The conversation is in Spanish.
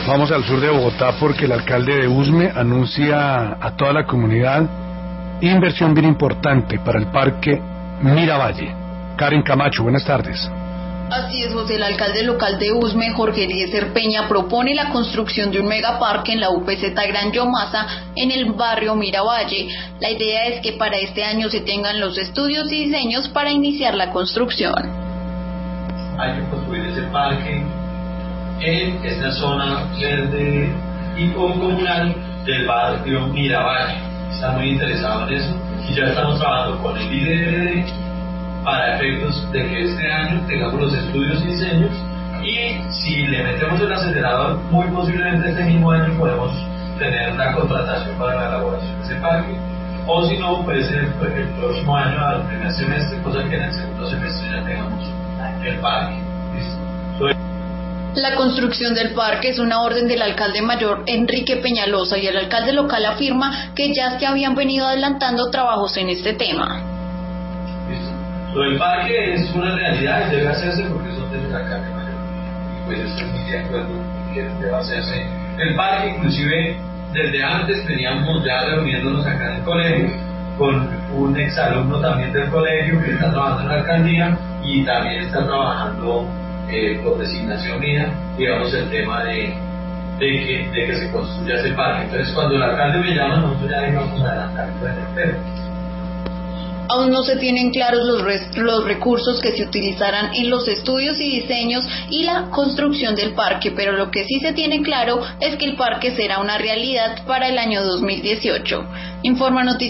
Vamos al sur de Bogotá porque el alcalde de Usme anuncia a toda la comunidad inversión bien importante para el parque Miravalle. Karen Camacho, buenas tardes. Así es, José. El alcalde local de Usme, Jorge Eliezer Peña, propone la construcción de un megaparque en la UPZ Gran Yomasa, en el barrio Miravalle. La idea es que para este año se tengan los estudios y diseños para iniciar la construcción. Hay que construir ese parque en esta zona verde y comunal del barrio Miravalle. Está muy interesado en eso y ya estamos trabajando con el IDRD para efectos de que este año tengamos los estudios y diseños, y si le metemos el acelerador, muy posiblemente este mismo año podemos tener la contratación para la elaboración de ese parque, o si no, puede ser el próximo año al primer semestre, cosa que en el segundo semestre ya tengamos el parque. La construcción del parque es una orden del alcalde mayor Enrique Peñalosa, y el alcalde local afirma que ya se habían venido adelantando trabajos en este tema. Lo del parque es una realidad y debe hacerse porque es donde el alcalde mayor, y pues estoy muy de acuerdo que debe hacerse el parque. Inclusive desde antes veníamos ya reuniéndonos acá en el colegio con un exalumno también del colegio que está trabajando en la alcaldía y también está trabajando por designación mía, digamos, el tema de que se construya ese parque. Entonces cuando el alcalde me llama, nosotros ya íbamos a adelantar pero aún no se tienen claros los recursos que se utilizarán en los estudios y diseños y la construcción del parque, pero lo que sí se tiene claro es que el parque será una realidad para el año 2018. Informa Noticias.